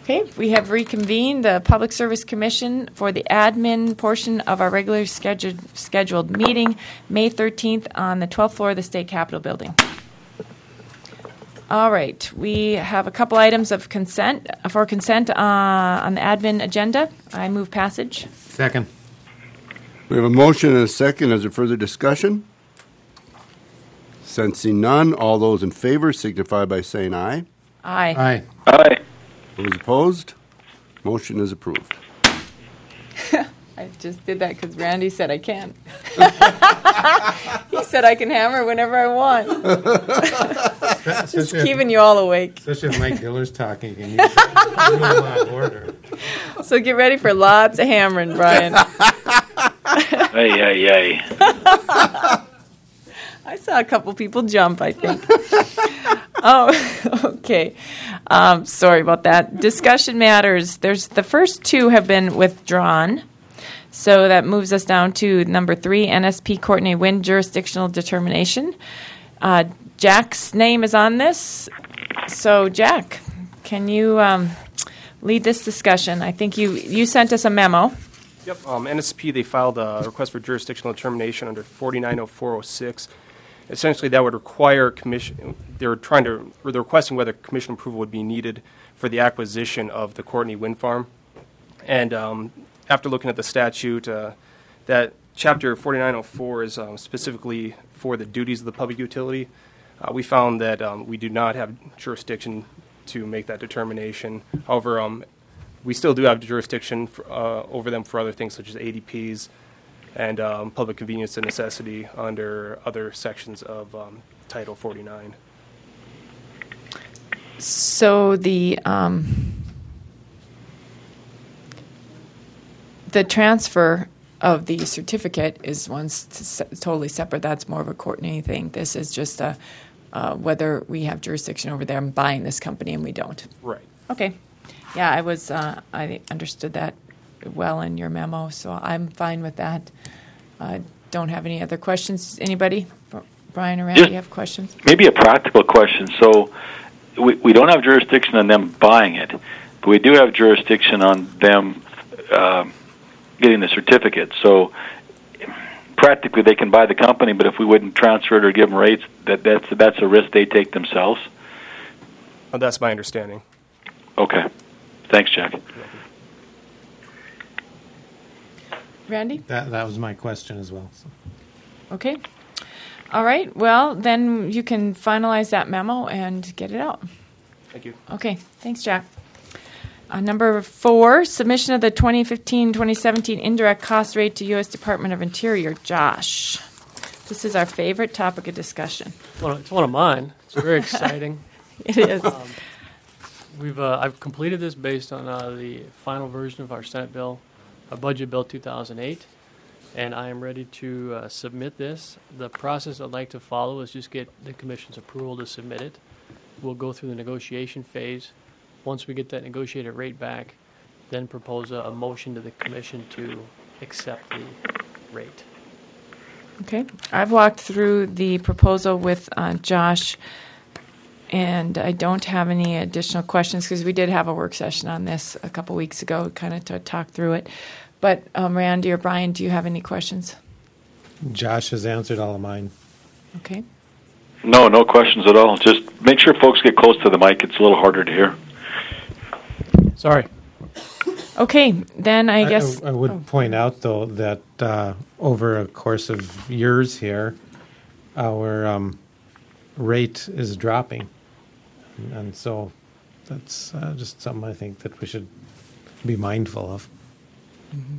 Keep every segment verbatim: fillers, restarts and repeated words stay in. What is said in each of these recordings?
Okay, we have reconvened the Public Service Commission for the admin portion of our regular scheduled scheduled meeting, May thirteenth, on the twelfth floor of the State Capitol Building. All right, we have a couple items of consent for consent uh, on the admin agenda. I move passage. Second. We have a motion and a second. Is there further discussion? Sensing none, all those in favor signify by saying aye. Aye. Aye. Aye. Those opposed? Motion is approved. I just did that because Randy said I can. He said I can hammer whenever I want. Just keeping you all awake. Especially if Mike Diller's talking and you a lot of order. So get ready for lots of hammering, Brian. Ay, ay, ay. I saw a couple people jump, I think. Oh, okay. Um, sorry about that. Discussion matters. There's the first two have been withdrawn. So that moves us down to number three, N S P Courtney Wynn jurisdictional determination. Uh, Jack's name is on this. So, Jack, can you um, lead this discussion? I think you, you sent us a memo. Yep. Um, N S P, they filed a request for jurisdictional determination under forty-nine oh four oh six. Essentially, that would require commission. They were trying to, or they're requesting whether commission approval would be needed for the acquisition of the Courtney Wind Farm. And um, after looking at the statute, uh, that Chapter forty-nine oh four is um, specifically for the duties of the public utility. Uh, we found that um, we do not have jurisdiction to make that determination. However, um, we still do have jurisdiction for, uh, over them for other things such as A D Ps and um, public convenience and necessity under other sections of um, Title forty-nine. So the um, the transfer of the certificate is one s- totally separate. That's more of a Courtney thing. This is just a uh, whether we have jurisdiction over them buying this company and we don't. Right. Okay. Yeah, I was. Uh, I understood that well in your memo, so I'm fine with that. I uh, don't have any other questions. Anybody? Brian or Randy, Just have questions? Maybe a practical question. So we, we don't have jurisdiction on them buying it, but we do have jurisdiction on them um, getting the certificate. So practically they can buy the company, but if we wouldn't transfer it or give them rates, that, that's, that's a risk they take themselves? Oh, that's my understanding. Okay. Thanks, Jack. Randy? That that was my question as well. So. Okay. All right. Well, then you can finalize that memo and get it out. Thank you. Okay. Thanks, Jack. Uh, number four, submission of the twenty fifteen twenty seventeen indirect cost rate to U S Department of Interior. Josh, this is our favorite topic of discussion. Well, it's one of mine. It's very exciting. It is. Um, we've uh, I've completed this based on uh, the final version of our Senate bill, uh, Budget Bill two thousand eight, and I am ready to uh, submit this. The process I'd like to follow is just get the Commission's approval to submit it. We'll go through the negotiation phase. Once we get that negotiated rate back, then propose a, a motion to the Commission to accept the rate. Okay. I've walked through the proposal with uh, Josh, and I don't have any additional questions because we did have a work session on this a couple weeks ago, kind of to talk through it. But um, Randy or Brian, do you have any questions? Josh has answered all of mine. Okay. No, no questions at all. Just make sure folks get close to the mic. It's a little harder to hear. Sorry. Okay, then I, I guess... I, I would oh. point out, though, that uh, over a course of years here, our um, rate is dropping. And, and so that's uh, just something I think that we should be mindful of. Mm-hmm.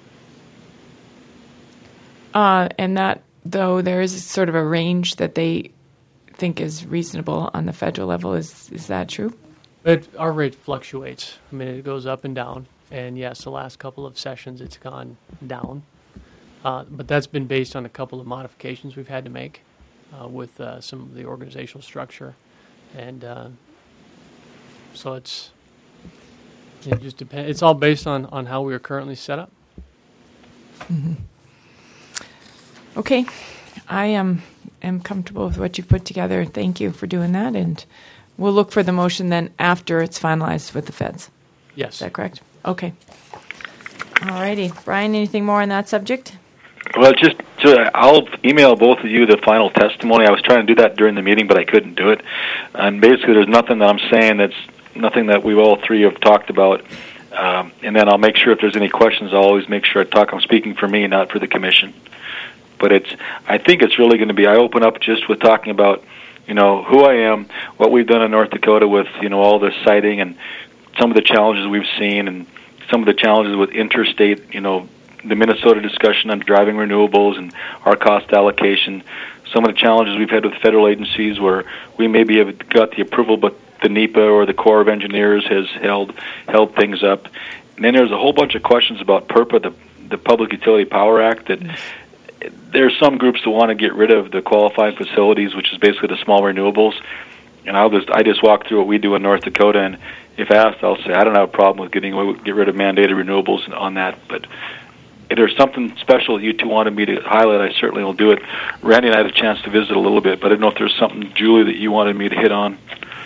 Uh, and that, though, there is sort of a range that they think is reasonable on the federal level. Is is that true? It, our rate fluctuates. I mean, it goes up and down. And yes, the last couple of sessions it's gone down. Uh, but that's been based on a couple of modifications we've had to make uh, with uh, some of the organizational structure. And uh, so it's it just depends. It's all based on, on how we are currently set up. Mm-hmm. Okay. I am, am comfortable with what you've put together. Thank you for doing that. And we'll look for the motion then after it's finalized with the feds. Yes. Is that correct? Okay. All righty. Brian, anything more on that subject? Well, just to, I'll email both of you the final testimony. I was trying to do that during the meeting, but I couldn't do it. And basically, there's nothing that I'm saying that's nothing that we all three have talked about. Um, and then I'll make sure if there's any questions, I'll always make sure I talk. I'm speaking for me, not for the commission. But it's, I think it's really going to be, I open up just with talking about, you know, who I am, what we've done in North Dakota with, you know, all the siting and some of the challenges we've seen and some of the challenges with interstate, you know, the Minnesota discussion on driving renewables and our cost allocation, some of the challenges we've had with federal agencies where we maybe have got the approval, but the NEPA or the Corps of Engineers has held held things up. And then there's a whole bunch of questions about PURPA, the, the Public Utility Power Act, that there's some groups that want to get rid of the qualified facilities, which is basically the small renewables. And I'll just I just walk through what we do in North Dakota, and if asked, I'll say I don't have a problem with getting get rid of mandated renewables on that, but if there's something special that you two wanted me to highlight, I certainly will do it. Randy and I had a chance to visit a little bit, but I don't know if there's something, Julie, that you wanted me to hit on.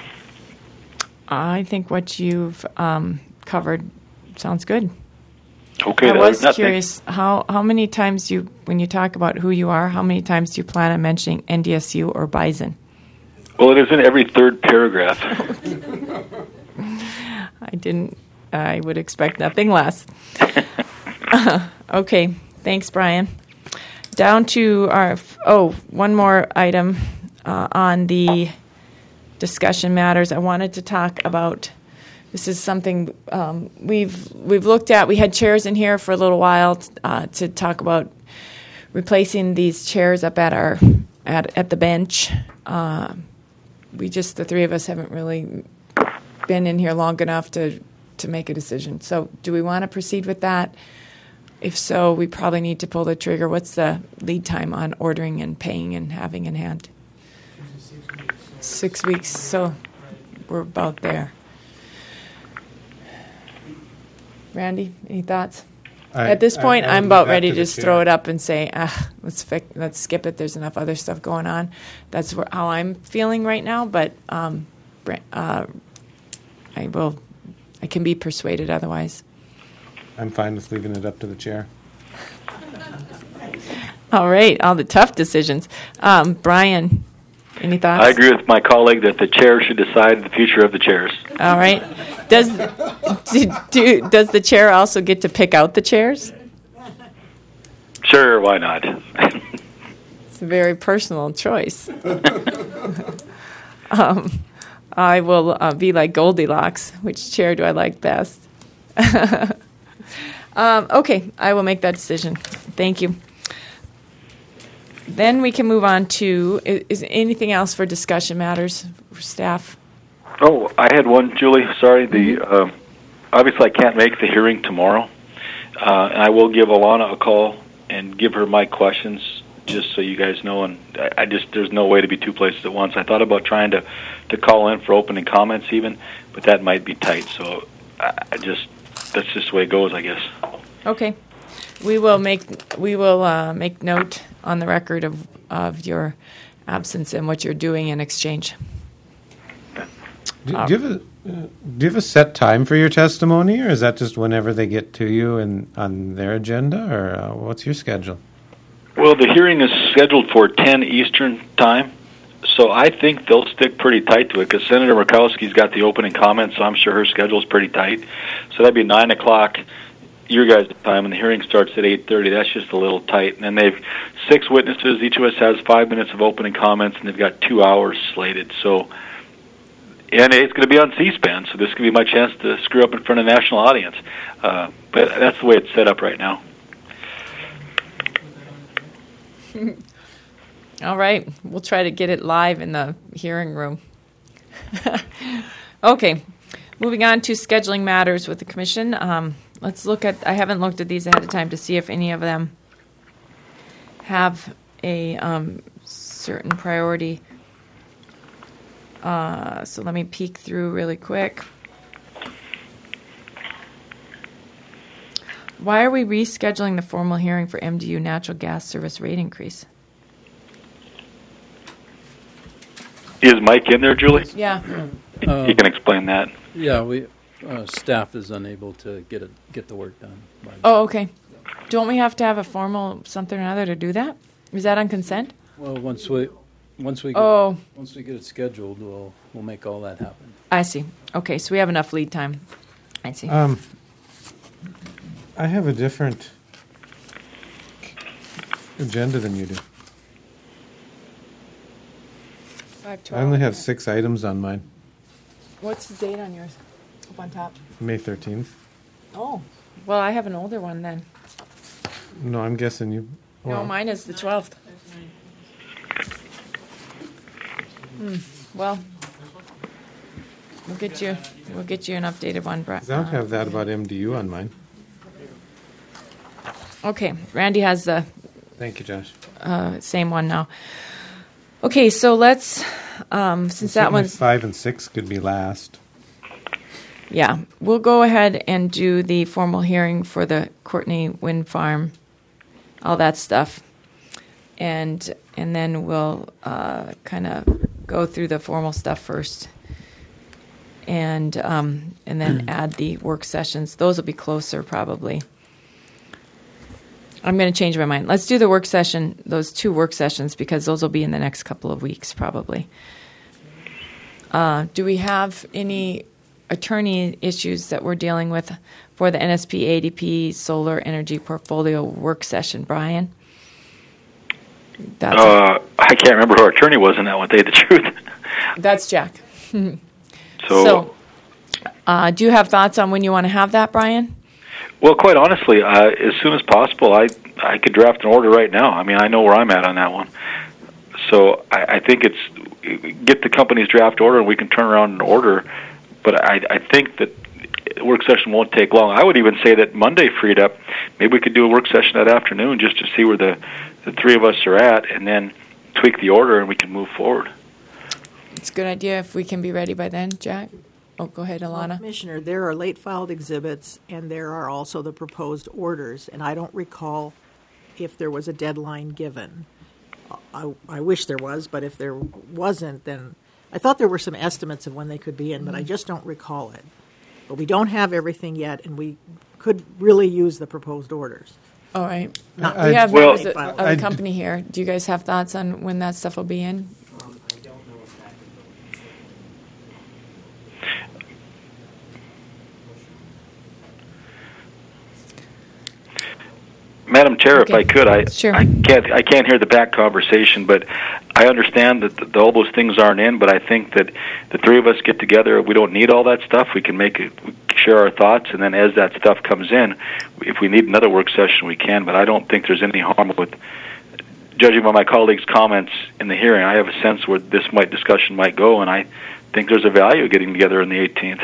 I think what you've um, covered sounds good. Okay, I that was nothing. curious, how, how many times you, when you talk about who you are, how many times do you plan on mentioning N D S U or Bison? Well, it is in every third paragraph. I didn't, I would expect nothing less. uh, okay, thanks, Brian. Down to our, oh, one more item uh, on the discussion matters. I wanted to talk about, this is something um, we've we've looked at. We had chairs in here for a little while uh, to talk about replacing these chairs up at our at at the bench. Uh, we just, the three of us haven't really been in here long enough to, to make a decision. So do we want to proceed with that? If so, we probably need to pull the trigger. What's the lead time on ordering and paying and having in hand? Six weeks. So we're about there. Randy, any thoughts? I- At this I- point, I would I'm leave about that ready to to the just chair. throw it up and say, ah, let's fi- let's skip it. There's enough other stuff going on. That's where, how I'm feeling right now. But um, Bra- uh, I will. I can be persuaded otherwise. I'm fine with leaving it up to the chair. All right, all the tough decisions. Um, Brian, any thoughts? I agree with my colleague that the chair should decide the future of the chairs. All right. Does do, do, does the chair also get to pick out the chairs? Sure, why not? It's a very personal choice. um, I will uh, be like Goldilocks. Which chair do I like best? um, okay, I will make that decision. Thank you. Then we can move on to, is, is anything else for discussion matters for staff? Oh, I had one, Julie. Sorry. The uh, obviously I can't make the hearing tomorrow, uh, and I will give Alana a call and give her my questions, just so you guys know. And I, I just there's no way to be two places at once. I thought about trying to, to call in for opening comments even, but that might be tight. So I, I just that's just the way it goes, I guess. Okay, we will make we will uh, make note on the record of of your absence and what you're doing in exchange. Do, do, you have a, uh, do you have a set time for your testimony, or is that just whenever they get to you and on their agenda, or uh, what's your schedule? Well, the hearing is scheduled for ten Eastern time, so I think they'll stick pretty tight to it because Senator Murkowski's got the opening comments, so I'm sure her schedule's pretty tight. So that'd be nine o'clock your guys' time, and the hearing starts at eight thirty. That's just a little tight. And then they've six witnesses. Each of us has five minutes of opening comments, and they've got two hours slated. So, and it's going to be on C-SPAN, so this could be my chance to screw up in front of a national audience. Uh, but that's the way it's set up right now. All right, we'll try to get it live in the hearing room. Okay, moving on to scheduling matters with the commission. Um, let's look at, I haven't looked at these ahead of time to see if any of them have a um, certain priority. Uh, so let me peek through really quick. Why are we rescheduling the formal hearing for M D U natural gas service rate increase? Is Mike in there, Julie? Yeah. He can explain that. Yeah, we uh, staff is unable to get it, get the work done. by- Oh, okay. Don't we have to have a formal something or another to do that? Is that on consent? Well, once we, once we, get, Oh, once we get it scheduled, we'll, we'll make all that happen. I see. Okay, so we have enough lead time. I see. Um, I have a different agenda than you do. Five I only have six items on mine. What's the date on yours? Up on top. May thirteenth. Oh, well, I have an older one then. No, I'm guessing you. No, well, mine is the twelfth. Hmm. Well, we'll get you. We'll get you an updated one, Brett. 'cause I don't have that about M D U on mine. Okay, Randy has the Thank you, Josh. uh, same one now. Okay, so let's. Um, since that Certainly one's five and six could be last. yeah, we'll go ahead and do the formal hearing for the Courtney Wind Farm, all that stuff, and and then we'll uh, kind of go through the formal stuff first, and um, and then add the work sessions. Those will be closer probably. I'm going to change my mind. Let's do the work session, those two work sessions, because those will be in the next couple of weeks probably. Uh, do we have any attorney issues that we're dealing with for the N S P A D P Solar Energy Portfolio work session, Brian? That's, Uh, I can't remember who our attorney was in that one, to tell you the truth. that's Jack. So, So, uh, do you have thoughts on when you want to have that, Brian? well, quite honestly, uh, as soon as possible, I I could draft an order right now. I mean, I know where I'm at on that one. So I, I think it's get the company's draft order, and we can turn around and order. But I, I think that the work session won't take long. I would even say that Monday freed up. Maybe we could do a work session that afternoon just to see where the, the three of us are at, and then tweak the order, and we can move forward. It's a good idea if we can be ready by then, Jack. Oh, go ahead, Well, Alana. Commissioner, there are late filed exhibits, and there are also the proposed orders, and I don't recall if there was a deadline given. I, I wish there was, but if there wasn't, then I thought there were some estimates of when they could be in, but I just don't recall it. But we don't have everything yet, and we could really use the proposed orders. All right. Not- We have Well- members of of I the d- company here. Do you guys have thoughts on when that stuff will be in? Madam Chair, if Okay. I could, I Sure. I can't I can't hear the back conversation, but I understand that the, all those things aren't in. But I think that the three of us get together. We don't need all that stuff. We can make it, we can share our thoughts, and then as that stuff comes in, if we need another work session, we can. But I don't think there's any harm with. Judging by my colleagues' comments in the hearing, I have a sense where this might discussion might go, and I think there's a value of getting together on the eighteenth.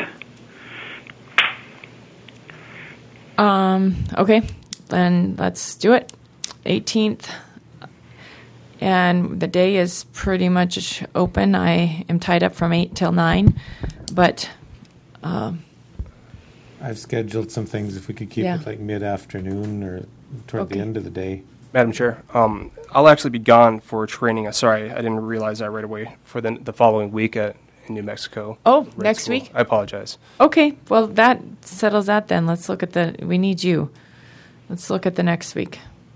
Um, okay, then let's do it. eighteenth. And the day is pretty much open. I am tied up from eight till nine, but um, I've scheduled some things if we could keep Yeah. it like mid-afternoon or toward Okay. the end of the day. Madam Chair, um, I'll actually be gone for training. Uh, Sorry, I didn't realize that right away. For the the following week at in New Mexico. Oh, Red next School. week? I apologize. okay, well, that settles that then. Let's look at the, we need you. Let's look at the next week.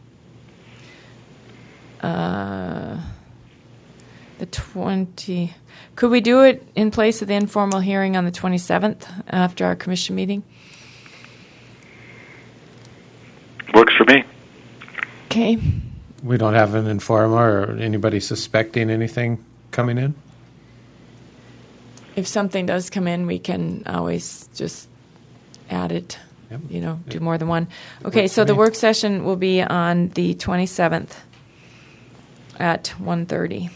Uh, the twenty, could we do it in place of the informal hearing on the twenty-seventh after our commission meeting? Works for me. Okay. We don't have an informer or anybody suspecting anything coming in? If something does come in, we can always just add it, Yep. you know, do more than one. Okay, Works so for the me. work session will be on the twenty-seventh at one thirty.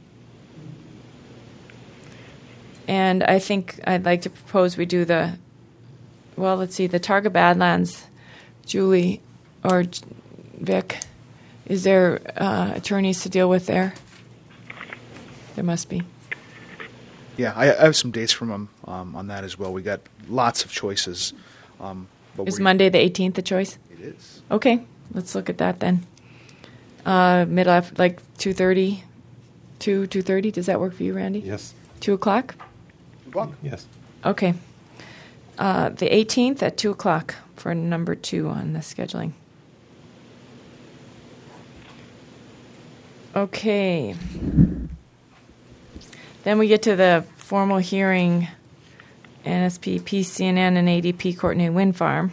And I think I'd like to propose we do the, well, let's see, the Targa Badlands, Julie or J- Vic, is there uh, attorneys to deal with there? There must be. Yeah, I, I have some dates from them um, on that as well. We got lots of choices. Um, but Is we- Monday the eighteenth the choice? It is. Okay, let's look at that then. Uh, mid af- like two thirty, two two thirty. Does that work for you, Randy? Yes. Two o'clock. Well, Yes. Okay. Uh, the eighteenth at two o'clock for number two on the scheduling. Okay. Then we get to the formal hearing, N S P, P C N N, and A D P Courtenay Wind Farm.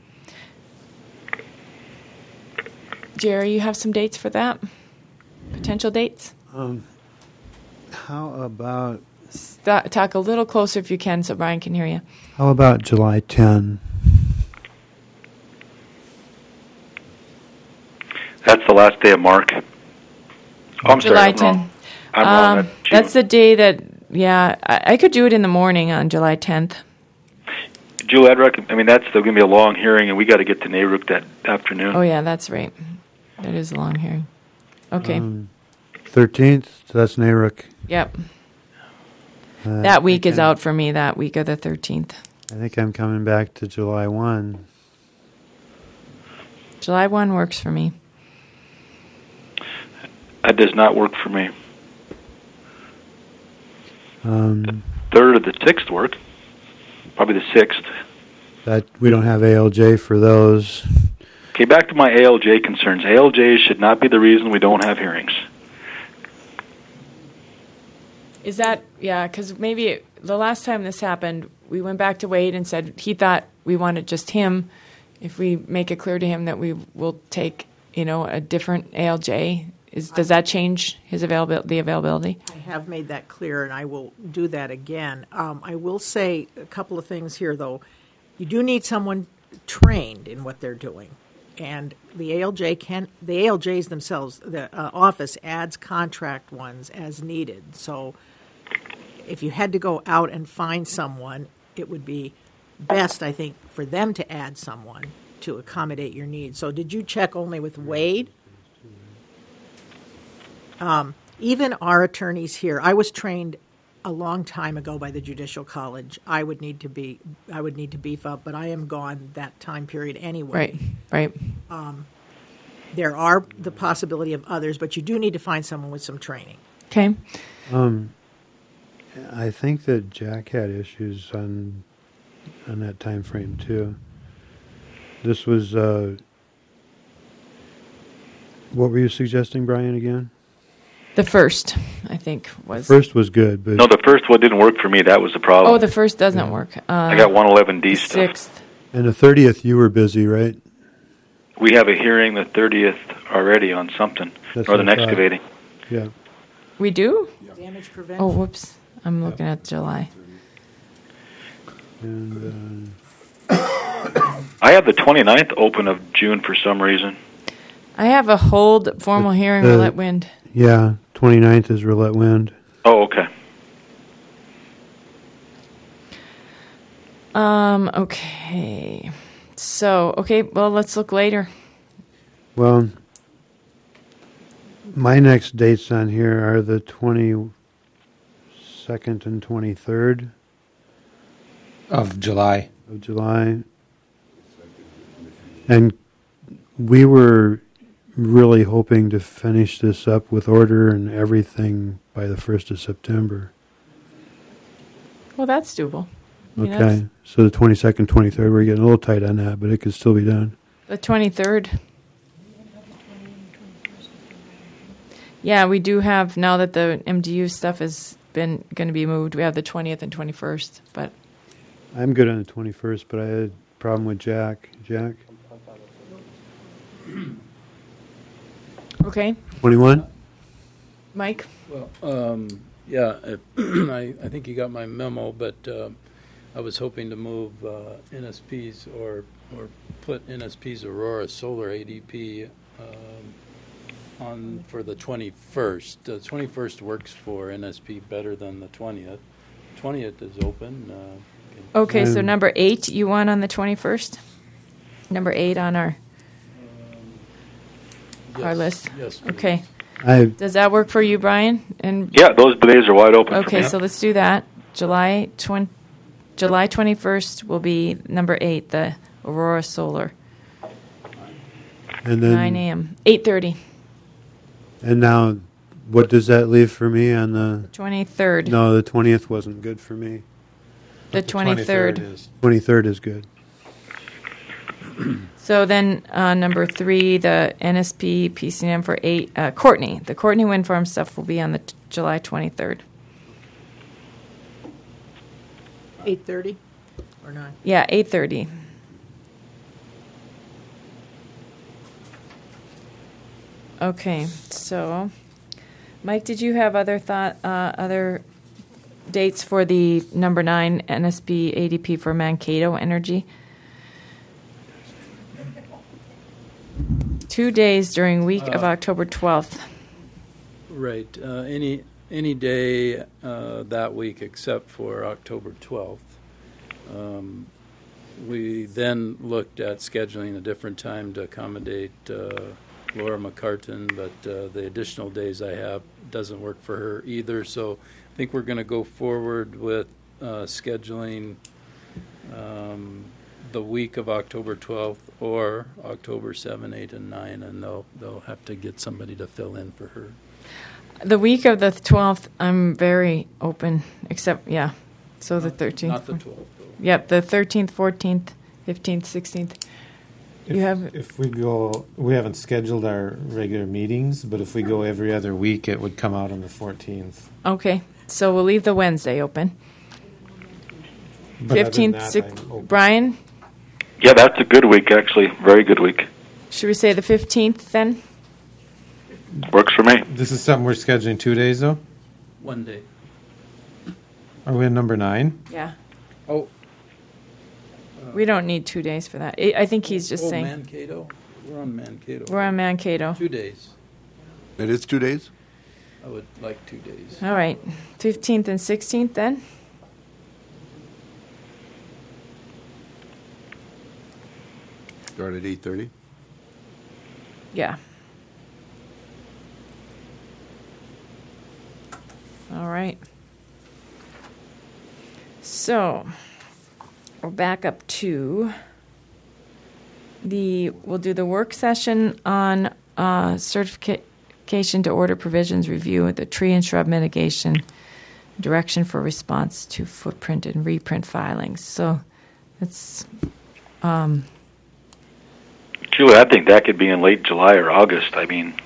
Jerry, you have some dates for that? Potential dates? Um, how about St- talk a little closer if you can so Brian can hear you. how about July tenth? That's the last day of Mark. Oh, I'm July sorry. I'm wrong. tenth. I'm wrong. Um, That's June. that's the day that, yeah, I, I could do it in the morning on July tenth. Julie, I'd recommend, I mean, that's going to be a long hearing, and we got to get to Nayrook that afternoon. Oh, yeah, that's right. That is a long hearing. Okay. Um, thirteenth, so that's Nayrook. Yep. Uh, That week I is think out for me, that week of the thirteenth. I think I'm coming back to July first. July first works for me. That does not work for me. Um, Third or the sixth work. Probably the sixth. that we don't have A L J for those. Okay, back to my A L J concerns. A L Js should not be the reason we don't have hearings. Is that, yeah, because maybe it, the last time this happened, we went back to Wade and said he thought we wanted just him. If we make it clear to him that we will take, you know, a different A L J, is does that change his availability, the availability? I have made that clear, and I will do that again. Um, I will say a couple of things here, though. You do need someone trained in what they're doing, and the A L J can. The A L Js themselves, the uh, office adds contract ones as needed. So, if you had to go out and find someone, it would be best, I think, for them to add someone to accommodate your needs. So, did you check only with Wade? Um, even our attorneys here, I was trained a long time ago by the Judicial College. I would need to be, I would need to beef up, but I am gone that time period anyway. Right, right. There are the possibility of others, but you do need to find someone with some training. Okay. Um, I think that Jack had issues on on that time frame too. This was uh, what were you suggesting, Brian? Again, The first, I think, was. first was good, but No, the first one didn't work for me. That was the problem. Oh, the first doesn't work. Uh, I got one eleven D stuff. Sixth. and the thirtieth you were busy, right? We have a hearing the thirtieth already on something. That's Northern what I thought. Excavating. Yeah. We do? Damage prevention. Oh, whoops. I'm looking at July. And I have the twenty-ninth open of June for some reason. I have a hold formal The- hearing, the- Roulette Wind. uh, yeah, twenty-ninth is Roulette Wind. Oh, okay. Um, okay. So, okay, well, let's look later. Well, my next dates on here are the twenty-second and twenty-third Of July. of July. And we were really hoping to finish this up with order and everything by the first of September. Well, that's doable. I mean, Okay, that's- so the twenty-second, twenty-third, we're getting a little tight on that, but it could still be done. The twenty-third. Yeah, we do have, now that the M D U stuff has been going to be moved, we have the twentieth and twenty-first, but I'm good on the twenty-first, but I had a problem with Jack. Jack? okay. twenty-one? Mike? Well, um, yeah, uh, I, I think you got my memo, but uh, I was hoping to move uh, N S P's or or put N S P's Aurora Solar A D P um, on for the twenty-first. The twenty-first works for N S P better than the twentieth. twentieth is open. Uh, Okay, so Um, number eight, you want on the twenty-first? Number eight on our, our yes, list? Yes. please. Okay. I Does that work for you, Brian? And Yeah, those days are wide open for okay, me. so let's do that. July twen- July twenty-first will be number eight, the Aurora Solar, and then nine a.m. eight thirty, and now, what does that leave for me on the? twenty-third. No, the twentieth wasn't good for me. The twenty-third. is. twenty-third is good. So then, uh, number three, the N S P P C N for eight, uh, Courtney. The Courtney Wind Farm stuff will be on the t- July twenty-third. Eight thirty or nine? Yeah, eight thirty. Okay, so, Mike, did you have other thought, uh, other dates for the number nine N S B A D P for Mankato Energy? Two days during week of Uh, October twelfth. Right. Uh, any any day uh, that week except for October twelfth. Um, we then looked at scheduling a different time to accommodate uh, Laura McCartan, but uh, the additional days I have doesn't work for her either. So I think we're going to go forward with uh, scheduling um, the week of October twelfth or October seventh, eighth, and ninth, and they'll they'll have to get somebody to fill in for her. The week of the twelfth, I'm very open, except, yeah, so the thirteenth. Not the twelfth, though. Yep, the thirteenth, fourteenth, fifteenth, sixteenth. If, You have- if we go, we haven't scheduled our regular meetings, but if we go every other week, it would come out on the fourteenth. Okay, so we'll leave the Wednesday open. But other than fifteenth, that, six, I'm open. Brian, Yeah, that's a good week, actually. Very good week. should we say the fifteenth then? Works for me. This is something we're scheduling two days, though? One day. Are we on number nine? Yeah. Oh, We don't need two days for that. I I think he's just oh, saying, Mankato. We're on Mankato. we're on Mankato. Two days. It is two days? I would like two days. All right, fifteenth and sixteenth then? Start at eight thirty? Yeah. All right. So, we're back up to the, we'll do the work session on uh, certification to order provisions review of the tree and shrub mitigation, direction for response to footprint and reprint filings. So, it's, um, Julie, I think that could be in late July or August. I mean,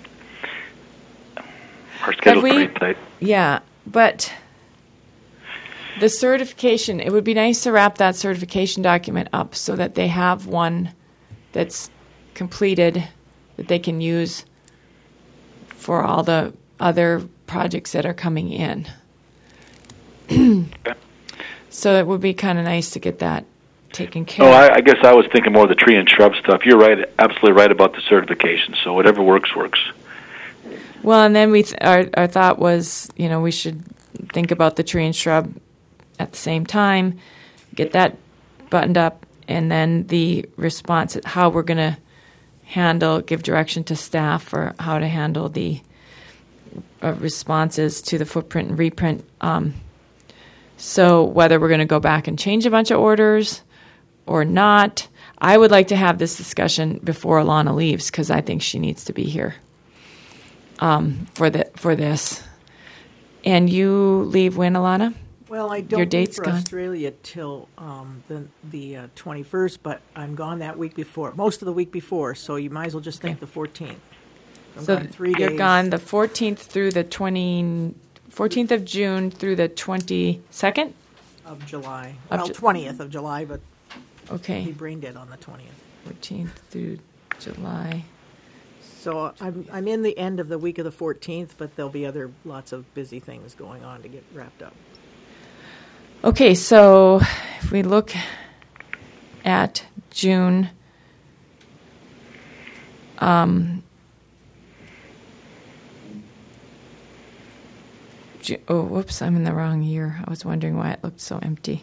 our schedule's we- pretty tight. yeah, but the certification, it would be nice to wrap that certification document up so that they have one that's completed that they can use for all the other projects that are coming in. Okay. So it would be kind of nice to get that taken care Oh, of. I, I guess I was thinking more of the tree and shrub stuff. You're right, absolutely right about the certification. So whatever works, works. Well, and then we th- our our thought was, you know, we should think about the tree and shrub at the same time, get that buttoned up, and then the response, how we're going to handle, give direction to staff for how to handle the uh, responses to the footprint and reprint. Um, so whether we're going to go back and change a bunch of orders or not, I would like to have this discussion before Alana leaves because I think she needs to be here. Um, for the for this, and you leave when, Alana? Well, I Your don't leave date's for gone? Australia till um, the the uh, twenty-first, but I'm gone that week before, most of the week before, so you might as well just think the fourteenth. I'm So gone three you're days. gone the fourteenth through the twenty, fourteenth of June through the twenty-second. Of July. Of Well, Ju- twentieth of July, but he Okay, brain dead on the twentieth. fourteenth through July. So I'm I'm in the end of the week of the fourteenth, but there'll be other lots of busy things going on to get wrapped up. Okay, so if we look at June, um, Ju- oh, whoops, I'm in the wrong year. I was wondering why it looked so empty.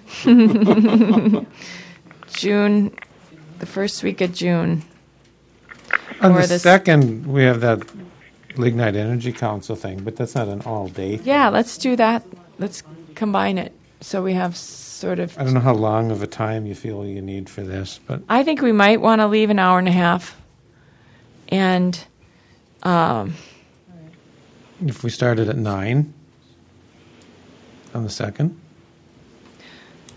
June, the first week of June. On Or the the s- second, we have that Lignite Energy Council thing, but that's not an all-day thing. Yeah, let's do that. Let's combine it so we have sort of. I don't know how long of a time you feel you need for this, but I think we might want to leave an hour and a half. And um, if we started at nine on the second,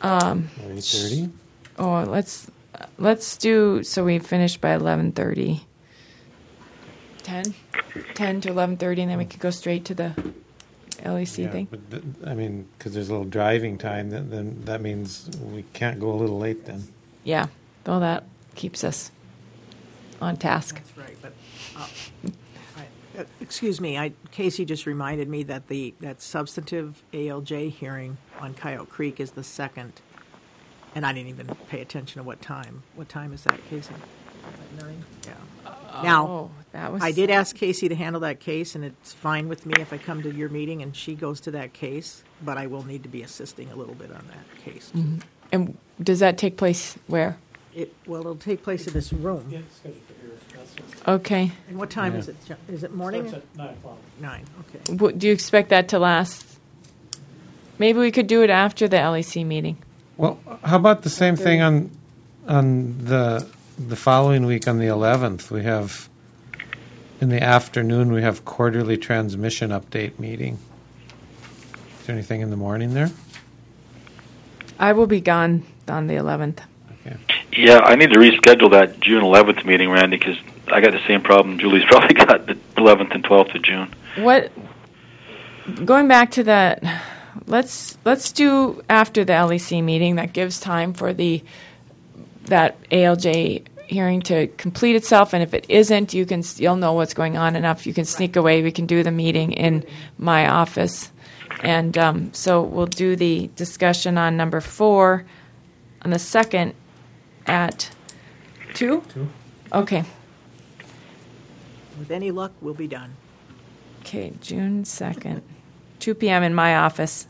Um, eight thirty? oh, let's let's do so we finish by eleven thirty. ten? ten to eleven thirty, and then we could go straight to the L E C Yeah, thing. but th- I mean, because there's a little driving time, then, then that means we can't go a little late then. Yeah, well, that keeps us on task. That's right, but, uh, I, uh, excuse me, I, Casey just reminded me that the, that substantive A L J hearing on Coyote Creek is the second, and I didn't even pay attention to what time. What time is that, Casey? Is that nine? Yeah. Now, Oh, that was I did ask Casey to handle that case, and it's fine with me if I come to your meeting and she goes to that case, but I will need to be assisting a little bit on that case. too. And does that take place where? It, well, it'll take place in this room. Okay. And what time Yeah. is it? Jo- Is it morning? Starts at nine o'clock. Nine, okay. W- Do you expect that to last? Maybe we could do it after the L E C meeting. Well, how about the same thing on on the the following week on the eleventh? We have in the afternoon we have quarterly transmission update meeting. Is there anything in the morning there? I will be gone on the eleventh. Okay. Yeah, I need to reschedule that June eleventh meeting, Randy, because I got the same problem Julie's probably got, the eleventh and twelfth of June. What? Going back to that, let's let's do after the L E C meeting. That gives time for the that A L J hearing to complete itself, and if it isn't, you can you'll know what's going on enough. You can sneak away. We can do the meeting in my office, and um, so we'll do the discussion on number four on the second at two. Two. Okay. With any luck, we'll be done. Okay, June second, two p.m. in my office.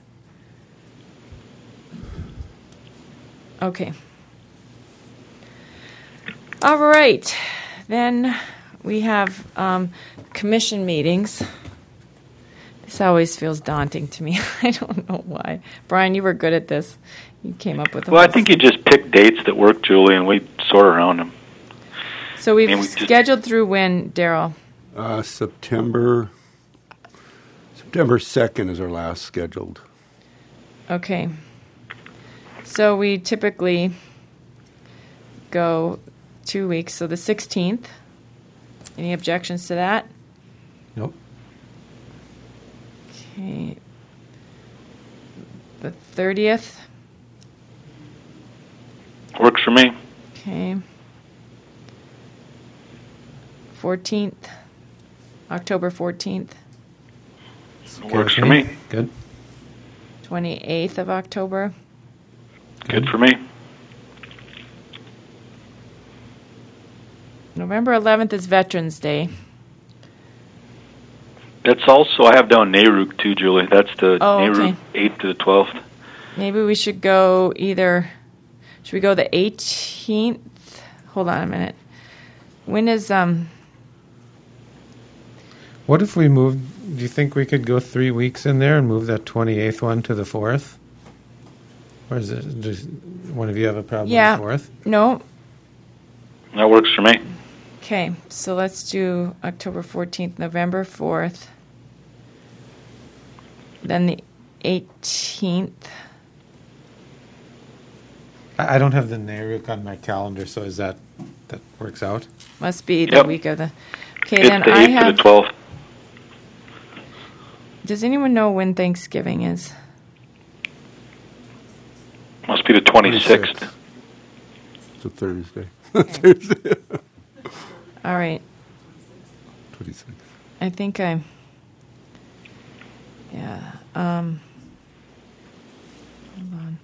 Okay. All right. Then we have um, commission meetings. This always feels daunting to me. I don't know why. Brian, you were good at this. You came up with a Well, I list. think you just pick dates that work, Julie, and we sort around them. So we've and we just- scheduled through when, Daryl? Uh, September, September second is our last scheduled. Okay. So we typically go two weeks. So the sixteenth. Any objections to that? Nope. Okay. The thirtieth. Works for me. Okay. fourteenth. October fourteenth. Works for me. Good. twenty-eighth of October. Good for me. November eleventh is Veterans Day. That's also, I have down Nehru too, Julie. That's the Oh, Nehru okay. eighth to the twelfth. Maybe we should go either. Should we go the eighteenth? Hold on a minute. When is um? What if we moved? Do you think we could go three weeks in there and move that twenty-eighth one to the fourth? Or is it just one of you have a problem Yeah. with the fourth? No. That works for me. Okay, so let's do October fourteenth, November fourth, then the eighteenth. I I don't have the Nehru on my calendar, so is that that works out? Must be the Yep. week of the. Okay, It's then the I eighth to have. the twelfth. Does anyone know when Thanksgiving is? Must be the twenty-sixth. It's a Thursday. Thursday. All right, twenty-sixth. I think I. Yeah. Um. Hold on.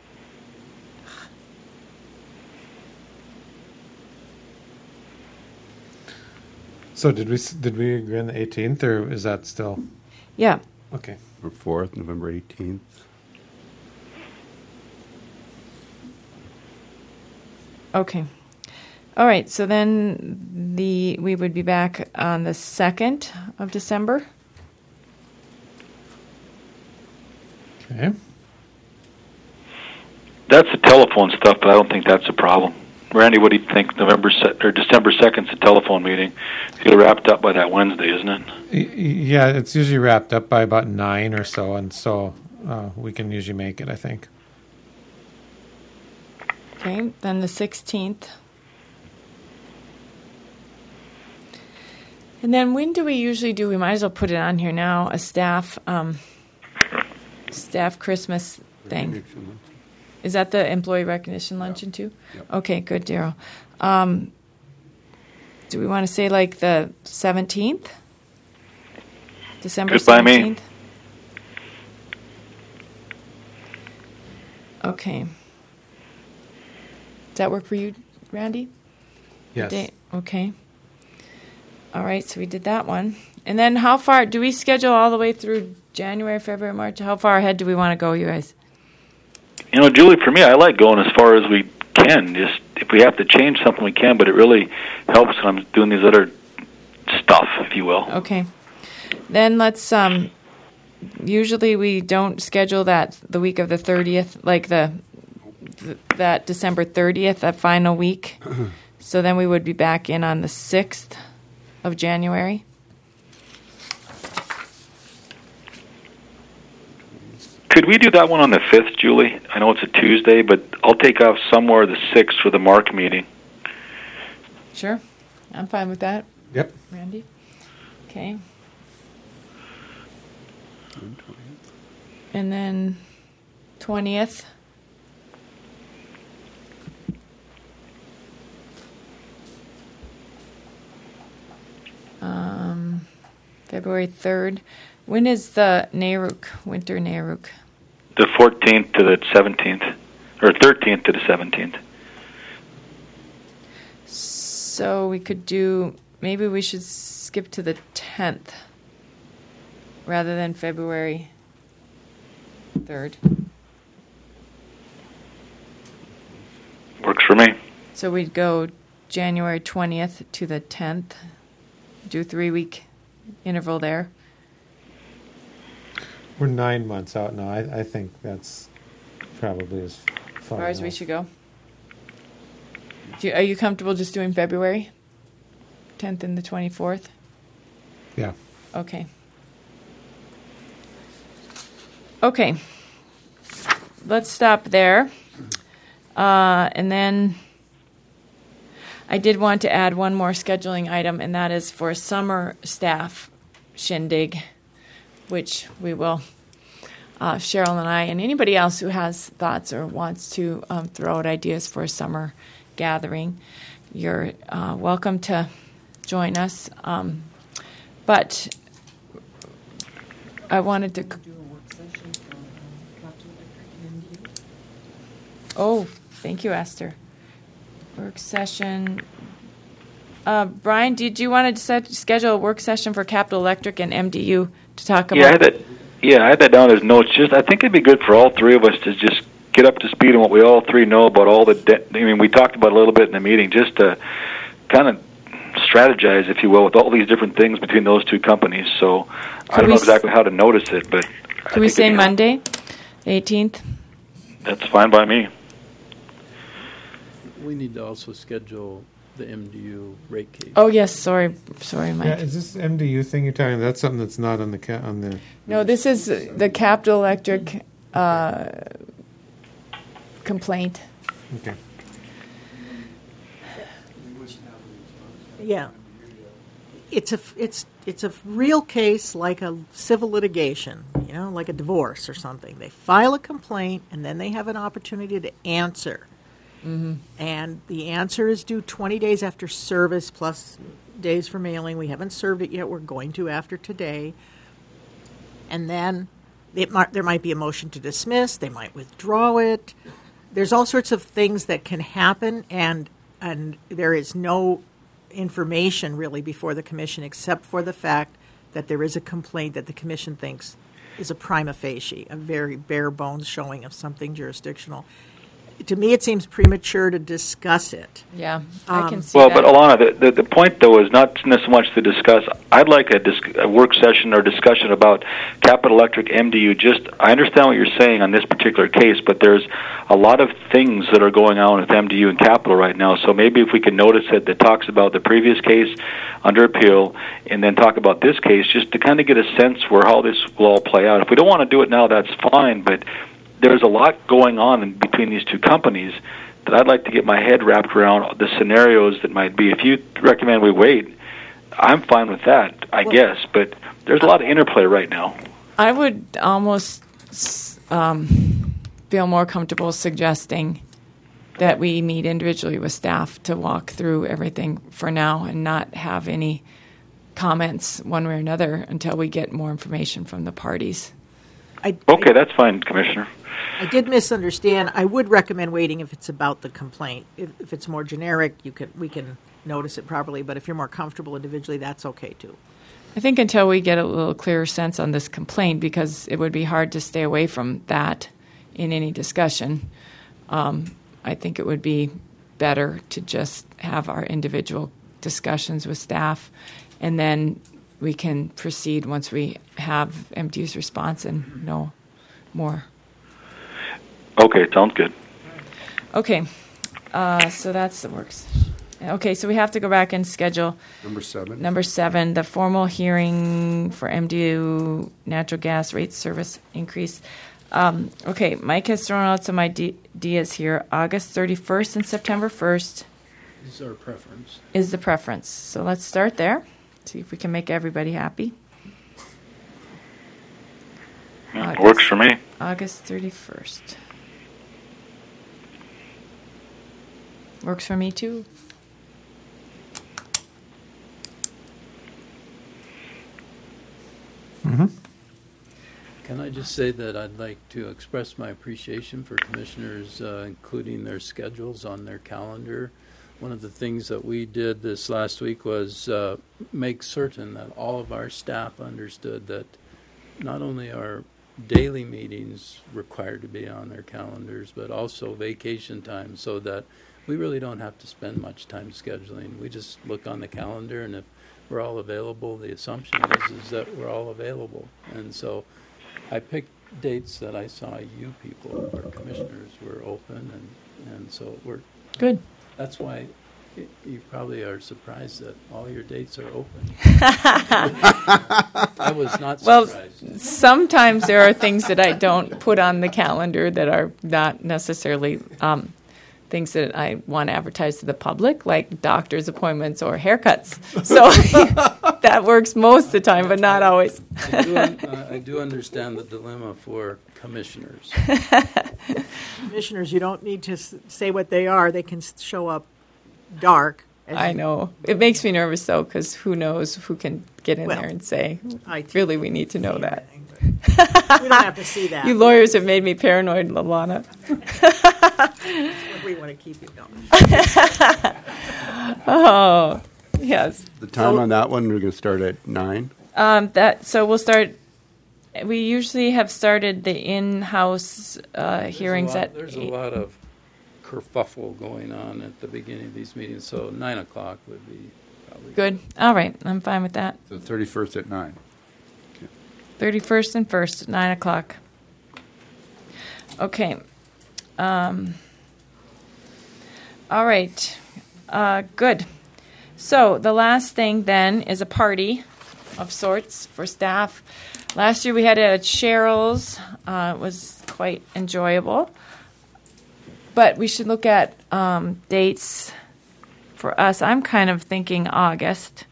So did we s- did we agree on the eighteenth, or is that still Yeah. okay? Or fourth, November eighteenth. Okay. All right. So then the we would be back on the second of December. Okay. That's the telephone stuff, but I don't think that's a problem. Randy, what do you think? November se- or December second is a telephone meeting. It's get wrapped up by that Wednesday, isn't it? Y- y- Yeah, it's usually wrapped up by about nine or so, and so uh, we can usually make it, I think. Okay, then the sixteenth. And then when do we usually do, we might as well put it on here now, a staff, um, staff Christmas thing. Is that the employee recognition luncheon too? Yep. Okay, good, Daryl. Um, do we want to say like the seventeenth? December Good by me. seventeenth? Okay. Does that work for you, Randy? Yes. Day- Okay. All right, so we did that one. And then how far, do we schedule all the way through January, February, March? How far ahead do we want to go, you guys? You know, Julie, for me, I like going as far as we can. Just if we have to change something, we can. But it really helps when I'm doing these other stuff, if you will. Okay. Then let's, um, usually we don't schedule that the week of the thirtieth, like the, th- that December thirtieth, that final week. So then we would be back in on the sixth of January. Could we do that one on the fifth, Julie? I know it's a Tuesday, but I'll take off somewhere the sixth for the Mark meeting. Sure. I'm fine with that. Yep. Randy? Okay. And then twentieth. Um, February third. When is the Nayrook, winter Nayrook? The fourteenth to the seventeenth, or thirteenth to the seventeenth. So we could do, maybe we should skip to the tenth rather than February third. Works for me. So we'd go January twentieth to the tenth, do three-week interval there. We're nine months out now. I, I think that's probably as As far far as we enough. should go. Do you, are you comfortable just doing February? tenth and the twenty-fourth? Yeah. Okay. Okay. Let's stop there. Uh, and then I did want to add one more scheduling item, and that is for summer staff shindig, which we will, uh, Cheryl and I, and anybody else who has thoughts or wants to um, throw out ideas for a summer gathering, you're uh, welcome to join us. Um, but I wanted to. Oh, thank you, Esther. Work session. Uh, Brian, did you want to set, schedule a work session for Capital Electric and M D U to talk about? Yeah, I had that. Yeah, I had that down as notes. Just, I think it'd be good for all three of us to just get up to speed on what we all three know about all the. De- I mean, we talked about it a little bit in the meeting, just to kind of strategize, if you will, with all these different things between those two companies. So I don't know exactly how to notice it, but can we say Monday, eighteenth? That's fine by me. We need to also schedule the M D U rate case. Oh yes, sorry, sorry, Mike. Yeah, is this M D U thing you're talking about? That's something that's not on the ca- on the. No, this is the Capital Electric uh, complaint. Okay. Yeah. It's a, it's, it's a real case like a civil litigation, you know, like a divorce or something. They file a complaint, and then they have an opportunity to answer. Mm-hmm. And the answer is due twenty days after service plus days for mailing. We haven't served it yet. We're going to after today. And then it might, there might be a motion to dismiss. They might withdraw it. There's all sorts of things that can happen, and and there is no information really before the commission except for the fact that there is a complaint that the commission thinks is a prima facie, a very bare bones showing of something jurisdictional. To me, it seems premature to discuss it. Yeah, I can see Well, that. but Alana, the, the, the point, though, is not so much to discuss. I'd like a, dis- a work session or discussion about Capital Electric M D U. Just, I understand what you're saying on this particular case, but there's a lot of things that are going on with M D U and Capital right now. So maybe if we can notice it that talks about the previous case under appeal and then talk about this case, just to kind of get a sense for how this will all play out. If we don't want to do it now, that's fine, but there's a lot going on in between these two companies that I'd like to get my head wrapped around the scenarios that might be. If you recommend we wait, I'm fine with that, I Well, guess. But there's a lot of interplay right now. I would almost um, feel more comfortable suggesting that we meet individually with staff to walk through everything for now and not have any comments one way or another until we get more information from the parties. I, Okay, that's fine, Commissioner. I did misunderstand. I would recommend waiting if it's about the complaint. If, if it's more generic, you can we can notice it properly. But if you're more comfortable individually, that's okay too. I think until we get a little clearer sense on this complaint, because it would be hard to stay away from that in any discussion, um, I think it would be better to just have our individual discussions with staff, and then we can proceed once we have M T U's response and know more. Okay, sounds good. Okay, uh, so that's the works. Okay, so we have to go back and schedule Number seven. number seven, the formal hearing for M D U natural gas rate service increase. Um, okay, Mike has thrown out some ideas here. August thirty-first and September first This is our preference. is the preference. So let's start there. See if we can make everybody happy. It works for me. August thirty-first. Works for me too. Mm-hmm. Can I just say that I'd like to express my appreciation for commissioners uh, including their schedules on their calendar. One of the things that we did this last week was uh, make certain that all of our staff understood that not only are daily meetings required to be on their calendars, but also vacation time, so that we really don't have to spend much time scheduling. We just look on the calendar, and if we're all available, the assumption is, is that we're all available. And so I picked dates that I saw you people, our commissioners, were open, and, and so we're Good. that's why y- you probably are surprised that all your dates are open. I was not Well, surprised. sometimes there are things that I don't put on the calendar that are not necessarily um, things that I want to advertise to the public, like doctor's appointments or haircuts. So that works most of the time, but not always. I do, un- uh, I do understand the dilemma for commissioners. Commissioners, you don't need to s- say what they are. They can s- show up dark. as- I know. It makes me nervous, though, because who knows who can get in Well, there and say, I really, we need to know that. We don't have to see that. You lawyers have made me paranoid, Lalana. We want to keep you going. Oh, yes. The time on that one, we're going to start at nine. Um, that so we'll start. We usually have started the in-house uh, hearings there's a lot, at There's eight. a lot of kerfuffle going on at the beginning of these meetings, so nine o'clock would be probably Good. All right, I'm fine with that. The thirty-first at nine. Thirty-first and first, nine o'clock. Okay. Um, all right. Uh, good. So the last thing then is a party of sorts for staff. Last year we had it at Cheryl's. Uh, it was quite enjoyable. But we should look at um, dates for us. I'm kind of thinking August.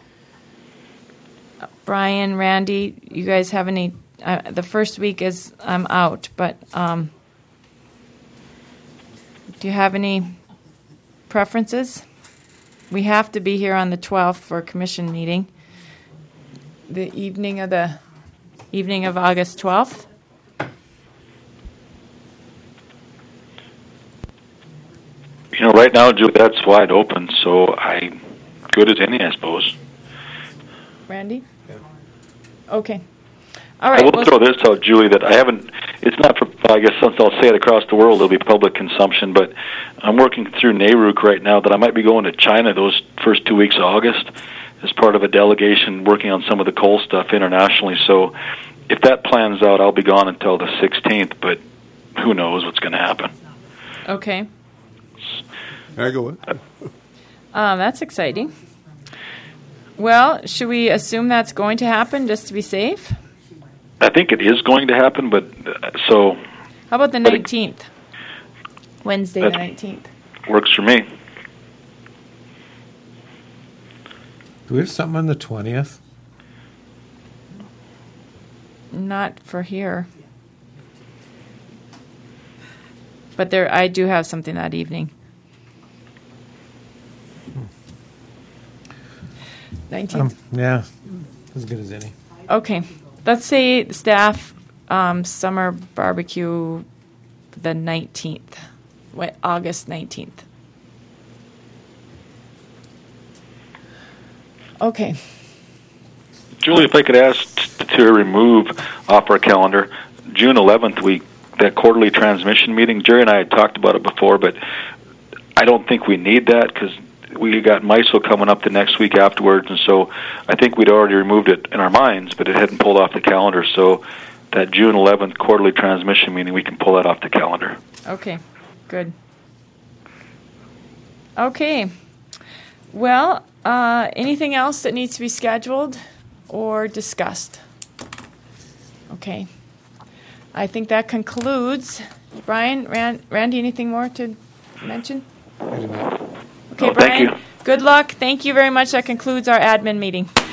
Uh, Brian, Randy, you guys have any? Uh, the first week is I'm out, but um, do you have any preferences? We have to be here on the twelfth for a commission meeting. The evening of the evening of August twelfth. You know, right now, Julie, that's wide open, so I good as any, I suppose. Randy? Okay. All right. I will well- throw this out, Julie, that I haven't, it's not for, I guess since I'll say it across the world, it'll be public consumption, but I'm working through NARUC right now that I might be going to China those first two weeks of August as part of a delegation working on some of the coal stuff internationally. So if that plans out, I'll be gone until the sixteenth, but who knows what's going to happen. Okay. Can I go with? Um, that's exciting. Well, should we assume that's going to happen just to be safe? I think it is going to happen, but uh, so How about the nineteenth? Wednesday the That's- nineteenth. Works for me. Do we have something on the twentieth? Not for here. But there, I do have something that evening. nineteenth. Um, yeah, as good as any. Okay. Let's say staff um, summer barbecue the nineteenth. What, August nineteenth. Okay. Julie, if I could ask t- to remove off our calendar June eleventh week, that quarterly transmission meeting. Jerry and I had talked about it before, but I don't think we need that because we got M I S O coming up the next week afterwards, and so I think we'd already removed it in our minds, but it hadn't pulled off the calendar. So that June eleventh quarterly transmission meeting, we can pull that off the calendar. Okay. Good. Okay. Well, uh, anything else that needs to be scheduled or discussed? Okay. I think that concludes. Brian, Rand, Randy, anything more to mention? I do not. Okay, No, Brian, thank you. good luck. Thank you very much. That concludes our admin meeting.